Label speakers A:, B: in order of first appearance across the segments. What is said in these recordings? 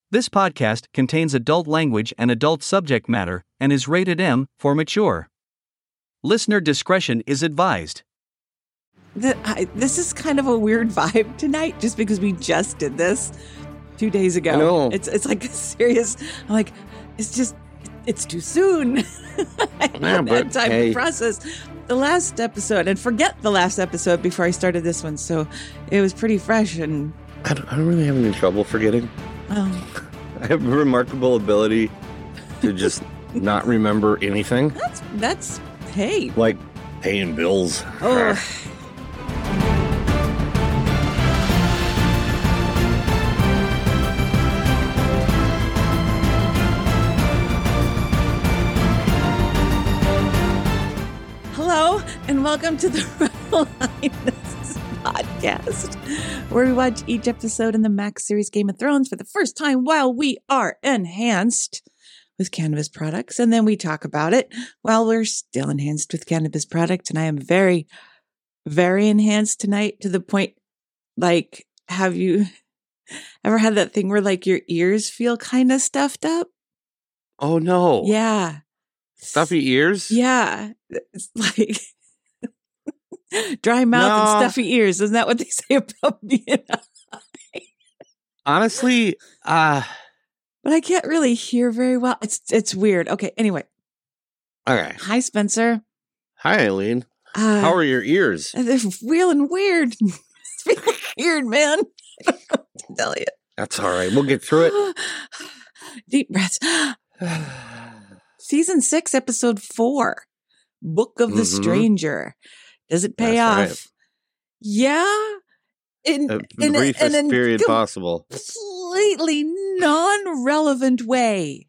A: This podcast contains adult language and adult subject matter and is rated M for mature. Listener discretion is advised.
B: This is kind of a weird vibe tonight just because we just did this 2 days ago.
C: I know.
B: It's like a serious, I'm like, it's too soon. I haven't had time to process the last episode and forget the last episode before I started this one. So it was pretty fresh and...
C: I don't really have any trouble forgetting. I have a remarkable ability to just not remember anything.
B: That's hey.
C: Like paying bills.
B: Oh. Hello, and welcome to the Rebel Highness podcast, where we watch each episode in the Max series Game of Thrones for the first time while we are enhanced with cannabis products. And then we talk about it while we're still enhanced with cannabis products. And I am very, very enhanced tonight to the point, like, have you ever had that thing where like your ears feel kind of stuffed up?
C: Oh, no.
B: Yeah.
C: Stuffy ears?
B: Yeah. It's like dry mouth and stuffy ears. Isn't that what they say about being high?
C: Honestly,
B: but I can't really hear very well. It's weird. Okay, anyway.
C: Okay.
B: Hi, Spencer.
C: Hi, Eileen. How are your ears?
B: They're feeling weird. It's feeling weird, man. I don't know what to tell you.
C: That's all right. We'll get through it.
B: Deep breaths. Season 6, episode 4. Book of the Stranger. Does it pay off?
C: Right.
B: Yeah. In
C: the briefest period possible.
B: Completely non-relevant way.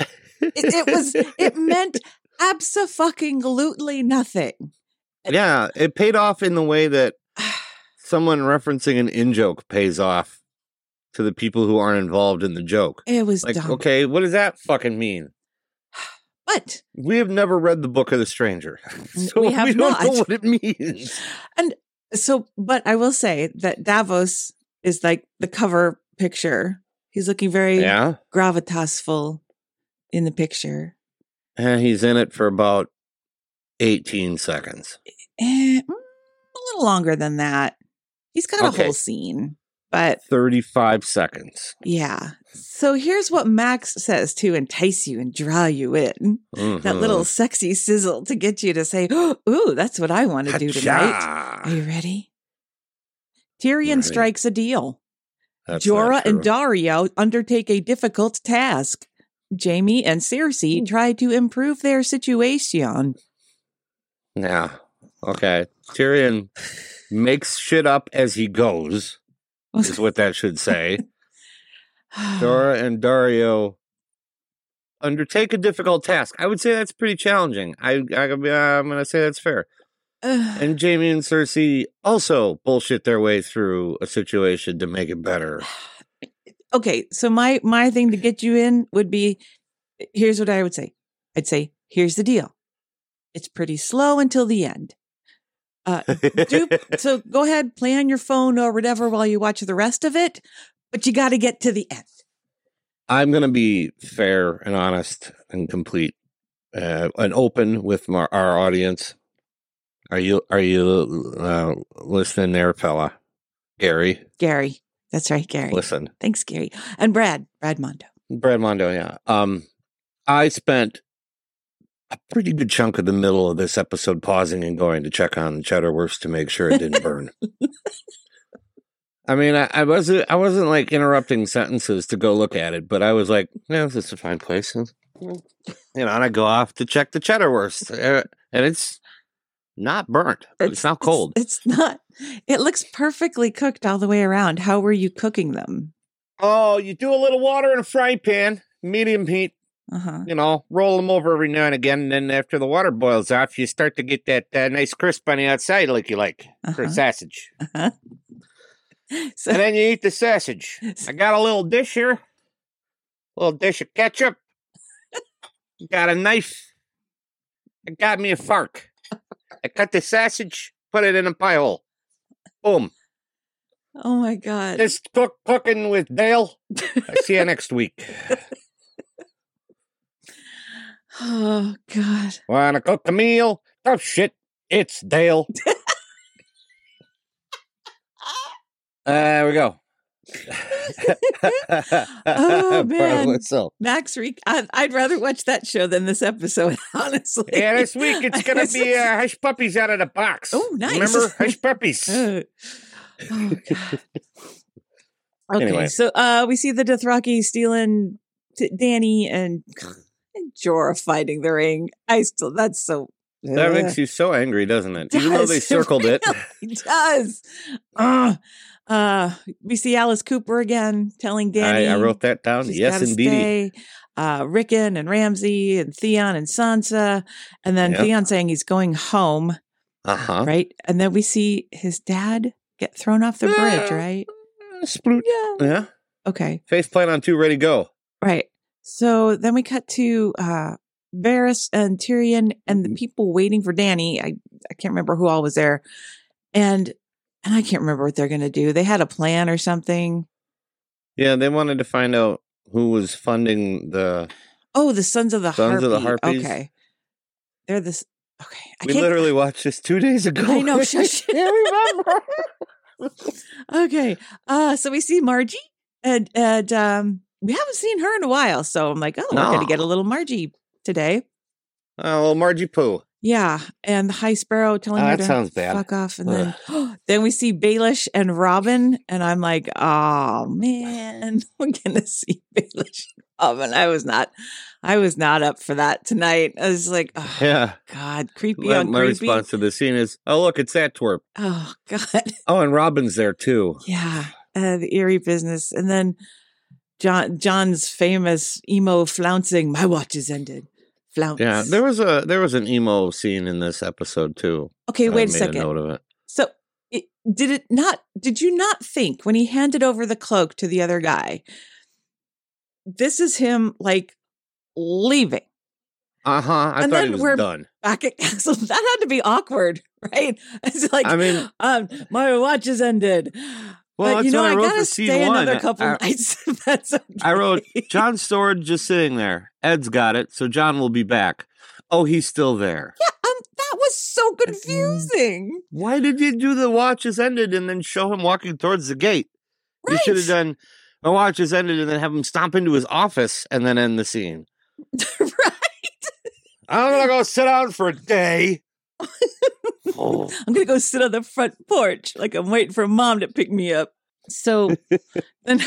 B: It meant abso-fucking-lutely nothing.
C: Yeah, it paid off in the way that someone referencing an in-joke pays off to the people who aren't involved in the joke.
B: It was
C: like,
B: dumb.
C: Okay, what does that fucking mean?
B: But
C: we have never read the Book of the Stranger, so
B: we don't
C: know what it means.
B: And so, but I will say that Davos is like the cover picture. He's looking very gravitasful in the picture.
C: And he's in it for about 18 seconds.
B: A little longer than that. He's got a whole scene. But
C: 35 seconds.
B: Yeah. So here's what Max says to entice you and draw you in. That little sexy sizzle to get you to say, ooh, that's what I want to do tonight. Are you ready? Tyrion strikes a deal. Jorah and Daario undertake a difficult task. Jaime and Cersei try to improve their situation.
C: Yeah. Okay. Tyrion makes shit up as he goes. Is what that should say. Jorah and Daario undertake a difficult task. I would say that's pretty challenging. I'm going to say that's fair. And Jaime and Cersei also bullshit their way through a situation to make it better.
B: Okay, so my thing to get you in would be, here's what I would say. I'd say, here's the deal. It's pretty slow until the end. So go ahead, play on your phone or whatever while you watch the rest of it, but you got to get to the end.
C: I'm going to be fair and honest and complete and open with our audience. Are you listening there, fella? Gary.
B: That's right, Gary.
C: Listen.
B: Thanks, Gary. And Brad Mondo.
C: Brad Mondo, yeah. I spent a pretty good chunk of the middle of this episode pausing and going to check on the cheddar wurst to make sure it didn't burn. I mean, I wasn't like interrupting sentences to go look at it, but I was like, yeah, this is a fine place. And I go off to check the cheddar wurst, and it's not burnt. It's not cold.
B: It's not. It looks perfectly cooked all the way around. How were you cooking them?
C: Oh, you do a little water in a frying pan, medium heat. Roll them over every now and again. And then after the water boils off, you start to get that nice crisp on the outside like you like for sausage. So, and then you eat the sausage. I got a little dish here. A little dish of ketchup. Got a knife. I got me a fork. I cut the sausage, put it in a pie hole. Boom.
B: Oh my God.
C: This cooking with Dale. I see you next week.
B: Oh God.
C: Wanna cook a meal? Oh shit, it's Dale. There we go.
B: Oh man,
C: So,
B: Max Reek. I'd rather watch that show than this episode, honestly.
C: yeah, this week it's gonna be Hush Puppies out of the box.
B: Oh, nice.
C: Remember Hush Puppies?
B: Oh God. Okay,
C: Anyway.
B: so we see the Dothraki stealing Danny and Jorah fighting the ring. That's so.
C: That makes you so angry, doesn't it? Even though they circled it.
B: It does. We see Alice Cooper again telling Danny.
C: I wrote that down.
B: she's
C: Yes,
B: gotta
C: indeed.
B: stay. Rickon and Ramsay and Theon and Sansa. And then
C: Yep.
B: Theon saying he's going home,
C: Uh-huh.
B: right? And then we see his dad get thrown off the bridge, right?
C: Sploot.
B: Yeah.
C: Yeah.
B: Okay.
C: Faceplant on 2, ready, go.
B: Right. So then we cut to Varys and Tyrion and the people waiting for Danny. I can't remember who all was there. And I can't remember what they're going to do. They had a plan or something.
C: Yeah, they wanted to find out who was funding the...
B: Oh, the Sons of the
C: Sons of the
B: Harpy.
C: Harpies.
B: Okay. They're this. Okay.
C: We literally watched this 2 days ago.
B: I know. Shush.
C: Can't remember.
B: Okay. So we see Margie and we haven't seen her in a while. So I'm like, oh, we're going to get a little Margie today.
C: Oh, well, Margie Pooh.
B: Yeah. And the High Sparrow telling her
C: that
B: to
C: sounds bad.
B: fuck off. And then we see Baelish and Robin. And I'm like, oh man, we're going to see Baelish and Robin. I was not up for that tonight. I was like, oh
C: Yeah.
B: God, creepy
C: My
B: on creepy.
C: response to the scene is, oh, look, it's that twerp.
B: Oh God.
C: Oh, and Robin's there too.
B: Yeah. The eerie business. And then John's famous emo flouncing, my watch is ended. Flounce.
C: Yeah, there was an emo scene in this episode too.
B: Okay, wait a
C: I made
B: second.
C: a note of it.
B: So did you not think when he handed over the cloak to the other guy, this is him like leaving?
C: Uh-huh. I
B: And
C: thought
B: then
C: he was
B: we're
C: done.
B: back at Castle. That had to be awkward, right? It's like,
C: I mean,
B: my watch is ended.
C: well,
B: But you
C: that's
B: know,
C: what
B: I
C: I wrote
B: gotta
C: for scene
B: stay
C: one.
B: another couple
C: I-
B: nights. If that's okay.
C: I wrote John Stewart just sitting there. Ed's got it, so John will be back. Oh, he's still there.
B: Yeah, that was so confusing.
C: Why did you do the watch is ended and then show him walking towards the gate? You
B: Right.
C: should have done a watch is ended and then have him stomp into his office and then end the scene.
B: Right.
C: I'm gonna go sit down for a day. Oh.
B: I'm gonna go sit on the front porch like I'm waiting for mom to pick me up. So then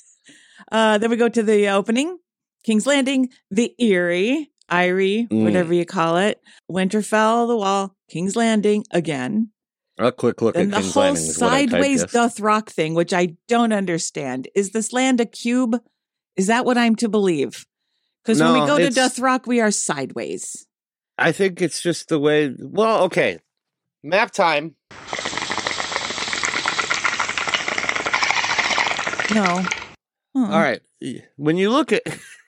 B: we go to the opening, King's Landing, the Eyrie, whatever you call it, Winterfell, the Wall, King's Landing again.
C: A quick look
B: Then
C: at
B: the
C: King's
B: whole
C: Landing is what I typed,
B: sideways
C: yes.
B: Dothrak thing, which I don't understand. Is this land a cube? Is that what I'm to believe? Because when we
C: No,
B: go to
C: it's-
B: Dothrak, we are sideways.
C: I think it's just the way. Well, okay. Map time.
B: No.
C: All right. When you look at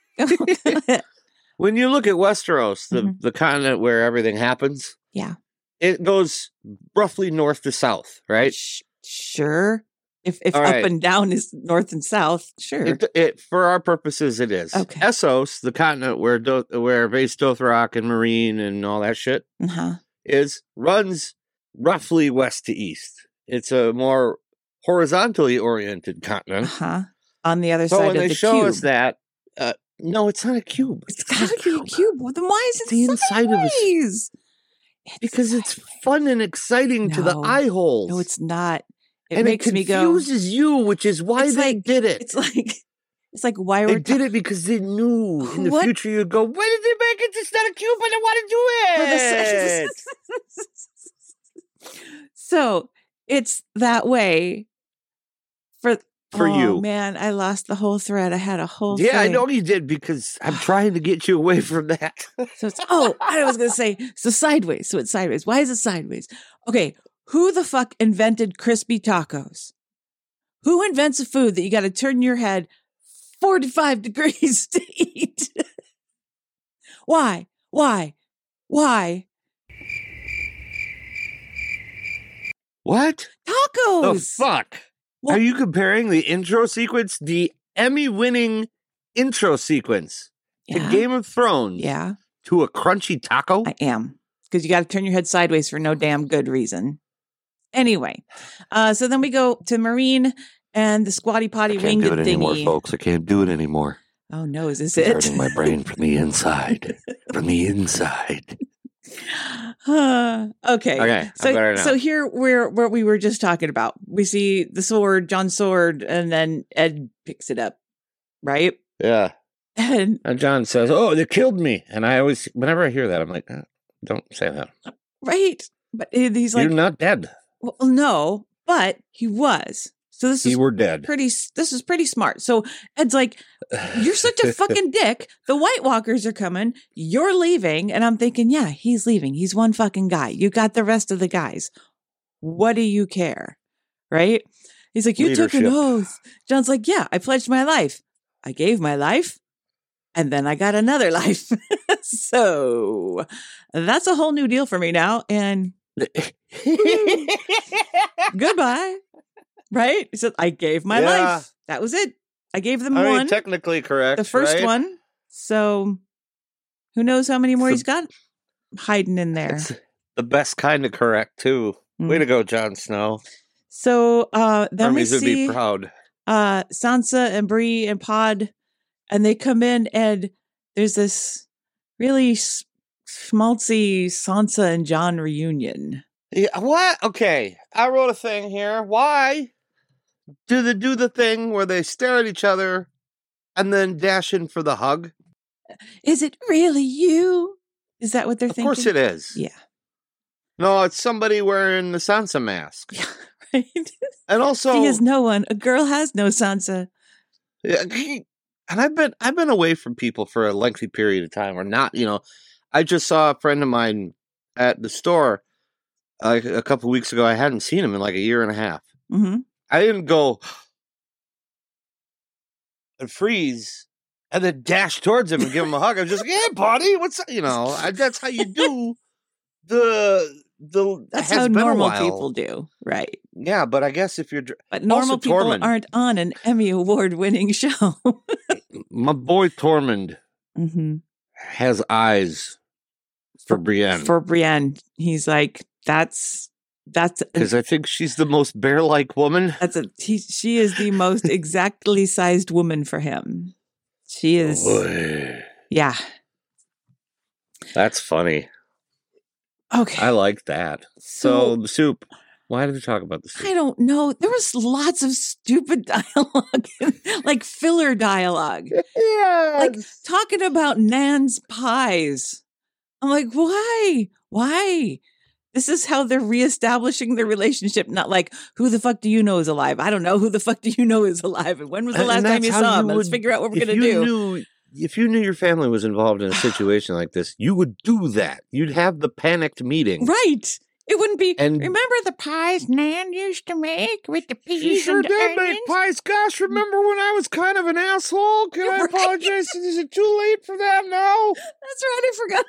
C: Westeros,
B: Mhm.
C: the continent where everything happens,
B: Yeah.
C: it goes roughly north to south, right?
B: Sure. If
C: All
B: up
C: right.
B: and down is north and south, sure.
C: It for our purposes, it is.
B: Okay.
C: Essos, the continent where Vaes Dothrak and Marine and all that shit
B: Uh-huh.
C: runs roughly west to east. It's a more horizontally oriented continent.
B: Uh-huh. On the other
C: So
B: side
C: when
B: of
C: they
B: the
C: show
B: cube.
C: us that, no, it's not a cube.
B: It's gotta be a cube. Well, then why is it
C: The inside of a
B: sideways?
C: Because it's fun and exciting to the
B: No.
C: eye holes.
B: No, it's not. It
C: and
B: makes
C: it
B: me go.
C: confuses you, which is why
B: It's
C: they
B: like-
C: did it.
B: It's like why
C: They
B: we're
C: did it because they knew in the
B: What?
C: future you'd go, why did they make it? It's not a cube, but I want to do it.
B: So it's that way for
C: You.
B: Man, I lost the whole thread. I had a whole
C: Yeah, I
B: thing.
C: know you did because I'm trying to get you away from that.
B: So it's I was gonna say so sideways. So it's sideways. Why is it sideways? Okay, who the fuck invented crispy tacos? Who invents a food that you got to turn your head 45 degrees to eat? Why?
C: What?
B: Tacos.
C: Oh, fuck.
B: Well-
C: Are you comparing the intro sequence, the Emmy-winning intro sequence to
B: Yeah.
C: Game of Thrones,
B: Yeah,
C: to a crunchy taco?
B: I am. Because you got to turn your head sideways for no damn good reason. Anyway, so then we go to Marine and the squatty potty winged thingy.
C: folks. I can't do it anymore.
B: Oh no, is this
C: It's
B: it?
C: hurting my brain from the inside. From the inside.
B: Okay.
C: Okay, I'm better now.
B: So here we're what we were just talking about. We see the sword, John's sword, and then Ed picks it up, right?
C: Yeah.
B: And
C: And John says, "Oh, they killed me." And I always, whenever I hear that, I'm like, "Don't say that.
B: right, but he's like,
C: You're not dead.
B: well, no, but he was. So this
C: You
B: is
C: were dead."
B: this is pretty smart. So Ed's like, you're such a fucking dick. The White Walkers are coming. You're leaving. And I'm thinking, yeah, he's leaving. He's one fucking guy. You got the rest of the guys. What do you care? Right? He's like, you took an
C: Leadership.
B: oath. John's like, yeah, I pledged my life. I gave my life. And then I got another life. So that's a whole new deal for me now. And goodbye. Right? He said, I gave my
C: Yeah.
B: life. That was it. I gave them
C: I mean,
B: one.
C: technically correct.
B: The first
C: right?
B: one. So who knows how many more
C: So-
B: he's got hiding in there.
C: It's the best kind of correct, too. Way
B: Mm.
C: to go, Jon Snow.
B: So then we
C: Hermes would
B: see
C: be proud.
B: Sansa and Bree and Pod, and they come in, and there's this really schmaltzy Sansa and Jon reunion.
C: Yeah, what? Okay, I wrote a thing here. Why do they do the thing where they stare at each other and then dash in for the hug?
B: Is it really you? Is that what they're
C: Of
B: thinking?
C: course it is.
B: Yeah.
C: No, it's somebody wearing the Sansa mask.
B: Right?
C: And also,
B: He is no one. A girl has no Sansa.
C: yeah, and I've been away from people for a lengthy period of time, or not. I just saw a friend of mine at the store a couple weeks ago. I hadn't seen him in like a year and a half.
B: Mm-hmm.
C: I didn't go and freeze and then dash towards him and give him a hug. I was just like, "Yeah, buddy, what's up?" That's how you do the.
B: That's
C: has
B: how
C: been a
B: normal
C: while.
B: people do. Right.
C: Yeah, but I guess if you're
B: But normal
C: Also,
B: people
C: Tormund.
B: aren't on an Emmy Award winning show.
C: my boy Tormund
B: Mm-hmm.
C: has eyes for Brienne.
B: For Brienne. He's like, that's
C: Because I think she's the most bear-like woman.
B: she is the most exactly sized woman for him. She is,
C: Boy,
B: yeah.
C: that's funny.
B: Okay.
C: I like that. So the soup. Why did we talk about the soup?
B: I don't know. There was lots of stupid dialogue, like filler dialogue,
C: Yeah,
B: like talking about Nan's pies. I'm like, why? Why? This is how they're reestablishing their relationship. Not like, who the fuck do you know is alive? I don't know. Who the fuck do you know is alive? And when was the last time you saw him? Let's figure out what we're going to do.
C: If you knew your family was involved in a situation like this, you would do that. You'd have the panicked meeting.
B: Right. It wouldn't be,
C: And-
B: remember the pies Nan used to make with the peas
C: She sure
B: and the
C: did make
B: onions?
C: pies. Gosh, remember when I was kind of an asshole? Can I
B: Right.
C: apologize? Is it too late for that now?
B: That's right. I forgot.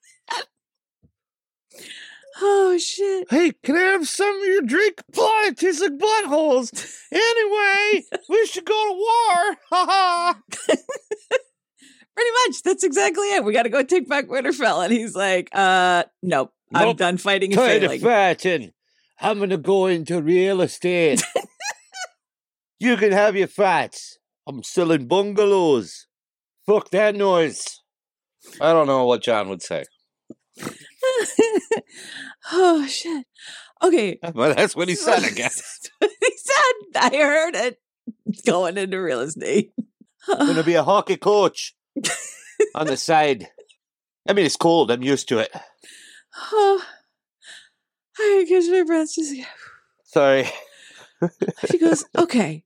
B: Oh, shit.
C: Hey, can I have some of your drink? Boy, it tastes like buttholes. Anyway, we should go to war. Ha ha.
B: Pretty much. That's exactly it. We got to go take back Winterfell. And he's like, nope. I'm
C: Nope.
B: done fighting and
C: Tired
B: failing.
C: of fighting. I'm going to go into real estate. You can have your fights. I'm selling bungalows. Fuck that noise. I don't know what John would say.
B: Oh, shit. Okay.
C: But that's what he said, I guess.
B: He said, I heard it. Going into real estate.
C: I'm going to be a hockey coach on the side. I mean, it's cold. I'm used to it.
B: Oh, I catch my breath.
C: Sorry.
B: She goes, okay,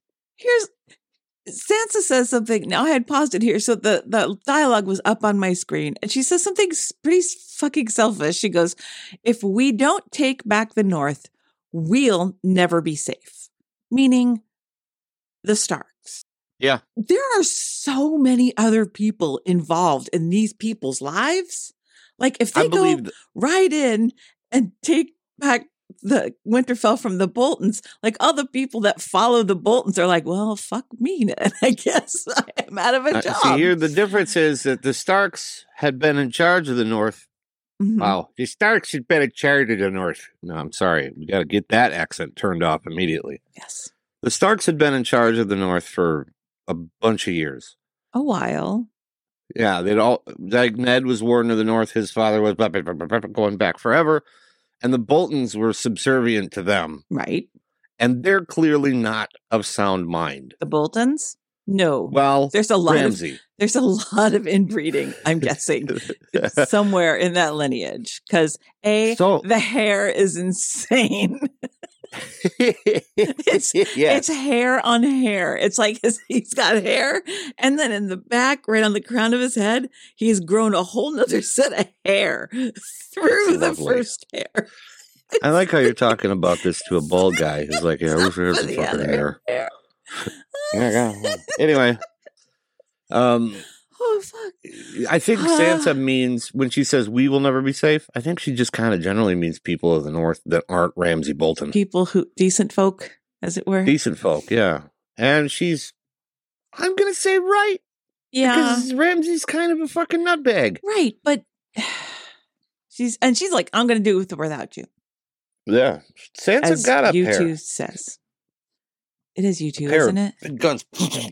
B: Sansa says something. Now I had paused it here. So the dialogue was up on my screen. And she says something pretty fucking selfish. She goes, if we don't take back the North, we'll never be safe. Meaning the Starks.
C: Yeah.
B: There are so many other people involved in these people's lives. Like if they go right in and take back the Winterfell from the Boltons, like all the people that follow the Boltons are like, well, fuck me, then. I guess I'm out of a job.
C: See, here the difference is that the Starks had been in charge of the North.
B: Mhm.
C: Wow, the Starks had been in charge of the North. No, I'm sorry. We got to get that accent turned off immediately.
B: Yes.
C: The Starks had been in charge of the North for a bunch of years.
B: A while.
C: Yeah, they'd all, like Ned was warden of the North. His father was going back forever. And the Boltons were subservient to them.
B: Right.
C: And they're clearly not of sound mind.
B: The Boltons? No.
C: Well,
B: There's a lot
C: Ramsay.
B: There's a lot of inbreeding, I'm guessing, somewhere in that lineage. Because the hair is insane. It's hair on hair. It's like he's got hair, and then in the back, right on the crown of his head, he's grown a whole nother set of hair through the first hair.
C: I like how you're talking about this to a bald guy who's like, yeah, who's the fucking hair? Anyway,
B: oh fuck!
C: I think Sansa means when she says we will never be safe. I think she just kind of generally means people of the North that aren't Ramsay Bolton,
B: people who decent folk, as it were,
C: decent folk. Yeah, and I'm gonna say right, because Ramsay's kind of a fucking nutbag,
B: right? But she's like, I'm gonna do it with or without you.
C: Yeah, Sansa
B: as
C: got up
B: U2
C: here.
B: says. It is U2, isn't it?
C: Guns.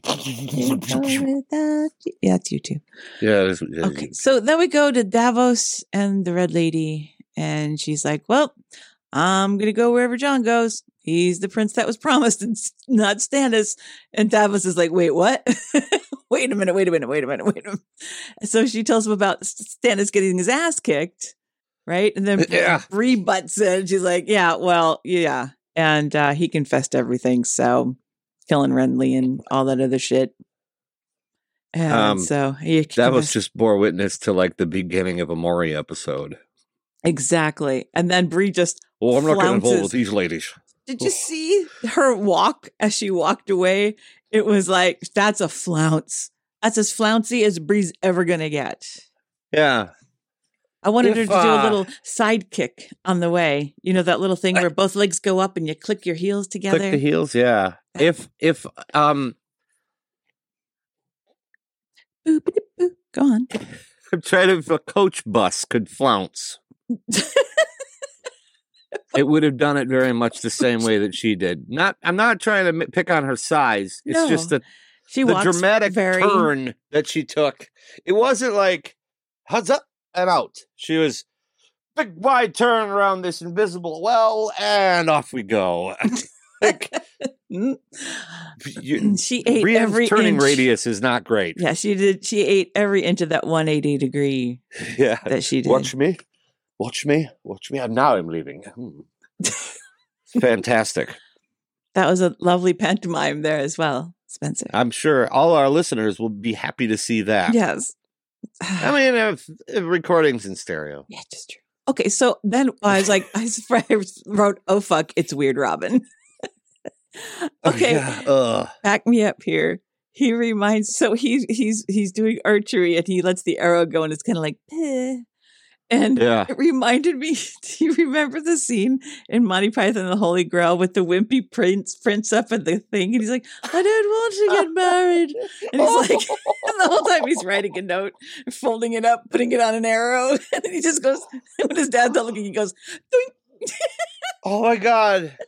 B: Yeah, it's U2.
C: Yeah, it is.
B: Okay, so then we go to Davos and the Red Lady, and she's like, well, I'm going to go wherever Jon goes. He's the prince that was promised, and not Stannis. And Davos is like, wait, what? Wait a minute. So she tells him about Stannis getting his ass kicked, right? And then Bree butts in. She's like, yeah. And he confessed everything, so killing Renly and all that other shit. And
C: that was just bore witness to like the beginning of a Maury episode.
B: Exactly. And then Bree just
C: I'm not getting involved with these ladies.
B: Did you see her walk as she walked away? It was like, that's a flounce. That's as flouncy as Bree's ever going to get.
C: Yeah.
B: I wanted her to do a little side kick on the way. You know, that little thing where both legs go up and you click your heels together.
C: Click the heels, yeah. If
B: Boop, go on.
C: I'm trying to, if a coach bus could flounce, it would have done it very much the same way that she did. I'm not trying to pick on her size. It's just the dramatic turn that she took. It wasn't like, how's up and out. She was big wide turn around this invisible well, and off we go.
B: She ate
C: Brienne's
B: every
C: turning
B: inch.
C: Radius is not great.
B: Yeah, she did. She ate every inch of that 180 degree.
C: Yeah,
B: that she did.
C: Watch me. Now I'm leaving. Fantastic.
B: That was a lovely pantomime there as well, Spencer.
C: I'm sure all our listeners will be happy to see that.
B: Yes.
C: I mean, recordings in stereo.
B: Yeah, just true. Okay, so then I was like, I wrote, oh, fuck, it's Weird Robin. Okay, back me up here. He reminds, so he's doing archery and he lets the arrow go and it's kind of like, and it reminded me, do you remember the scene in Monty Python and the Holy Grail with the wimpy prince up at the thing? And he's like, I don't want to get married. And he's like, and the whole time he's writing a note, folding it up, putting it on an arrow. And then he just goes, when his dad's not looking, he goes, doink.
C: Oh my God.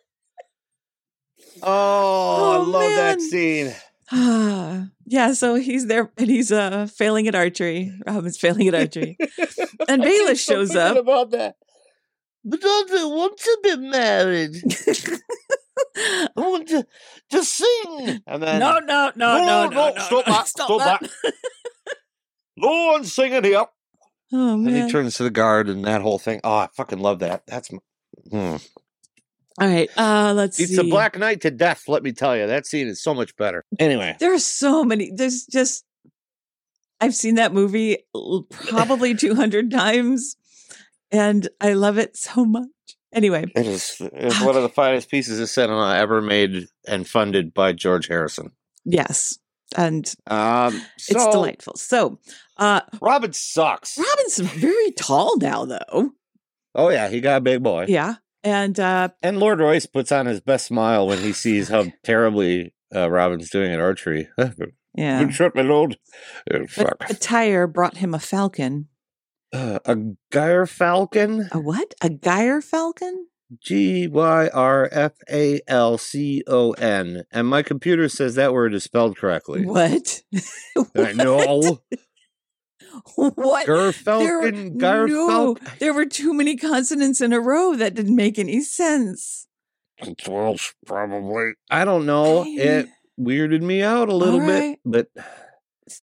C: Oh, I love that scene.
B: Yeah, so he's there and he's failing at archery. Robin's failing at archery. And Baelish shows up.
C: About that. But I don't want to be married. I want to sing. And then,
B: no.
C: Stop that. No one's singing here.
B: Oh, man.
C: And he turns to the guard and that whole thing. Oh, I fucking love that. That's
B: All right, let's see.
C: It's a Black Knight to death, let me tell you. That scene is so much better. Anyway.
B: There are so many. There's just, I've seen that movie probably 200 times, and I love it so much. Anyway.
C: It's one of the finest pieces of cinema ever made and funded by George Harrison.
B: Yes. And it's delightful. So,
C: Robin sucks.
B: Robin's very tall now, though.
C: Oh, yeah. He got a big boy.
B: Yeah. And
C: Lord Royce puts on his best smile when he sees how terribly Robin's doing at archery.
B: yeah.
C: Good shot, my lord.
B: But Tyre brought him a falcon.
C: A gyre falcon?
B: A what? A gyre falcon?
C: Gyrfalcon. And my computer says that word is spelled correctly.
B: What?
C: I know.
B: What?
C: Gyrfalcon. Gyrfalcon.
B: There were too many consonants in a row. That didn't make any sense.
C: It's Welsh, probably. I don't know. It weirded me out a little bit, but